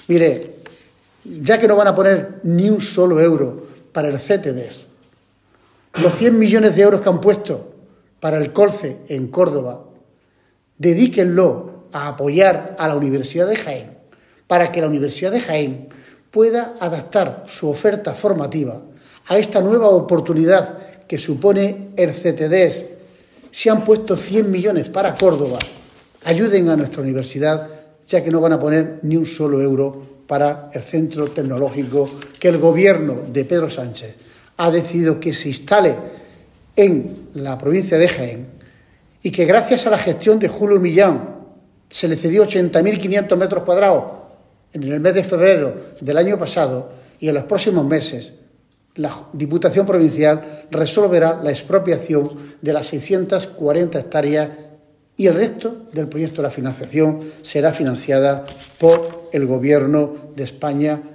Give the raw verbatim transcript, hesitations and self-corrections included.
Mire, ya que no van a poner ni un solo euro para el C T D E S, los cien millones de euros que han puesto para el Colce en Córdoba, dedíquenlo a apoyar a la Universidad de Jaén, para que la Universidad de Jaén pueda adaptar su oferta formativa a esta nueva oportunidad que supone el C T D E S. Si han puesto cien millones para Córdoba, ayuden a nuestra universidad, ya que no van a poner ni un solo euro para el centro tecnológico que el gobierno de Pedro Sánchez ha decidido que se instale en la provincia de Jaén y que gracias a la gestión de Julio Millán se le cedió ochenta mil quinientos metros cuadrados en el mes de febrero del año pasado, y en los próximos meses la Diputación Provincial resolverá la expropiación de las seiscientas cuarenta hectáreas y el resto del proyecto de la financiación será financiada por el Gobierno de España